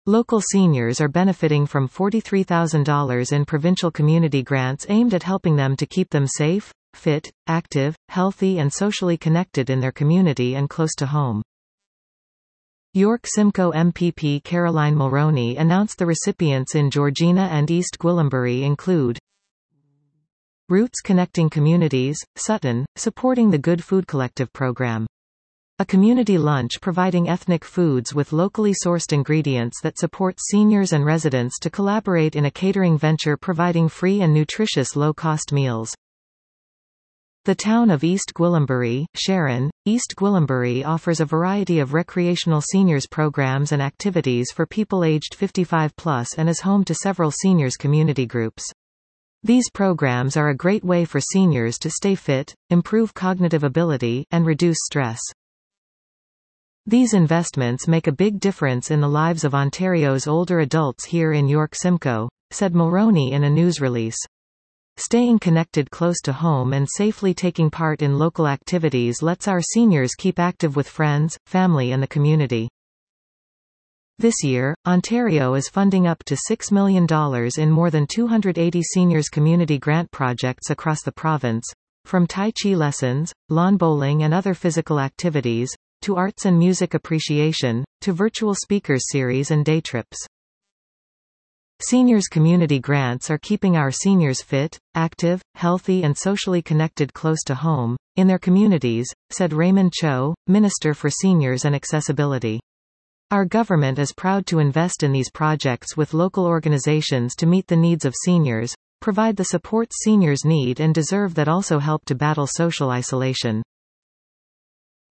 Local seniors are benefiting from $43,000 in provincial community grants aimed at helping them to keep them safe, fit, active, healthy and socially connected in their community and close to home. York Simcoe MPP Caroline Mulroney announced the recipients in Georgina and East Gwillimbury include Roots Connecting Communities, Sutton, supporting the Good Food Collective program. A community lunch providing ethnic foods with locally sourced ingredients that supports seniors and residents to collaborate in a catering venture providing free and nutritious low-cost meals. The town of East Gwillimbury, Sharon, East Gwillimbury offers a variety of recreational seniors programs and activities for people aged 55+ and is home to several seniors community groups. These programs are a great way for seniors to stay fit, improve cognitive ability, and reduce stress. These investments make a big difference in the lives of Ontario's older adults here in York Simcoe, said Mulroney in a news release. Staying connected close to home and safely taking part in local activities lets our seniors keep active with friends, family and the community. This year, Ontario is funding up to $6 million in more than 280 seniors community grant projects across the province, from Tai Chi lessons, lawn bowling and other physical activities, to arts and music appreciation, to virtual speakers series and day trips. Seniors community grants are keeping our seniors fit, active, healthy and socially connected close to home, in their communities, said Raymond Cho, Minister for Seniors and Accessibility. Our government is proud to invest in these projects with local organizations to meet the needs of seniors, provide the support seniors need and deserve that also help to battle social isolation.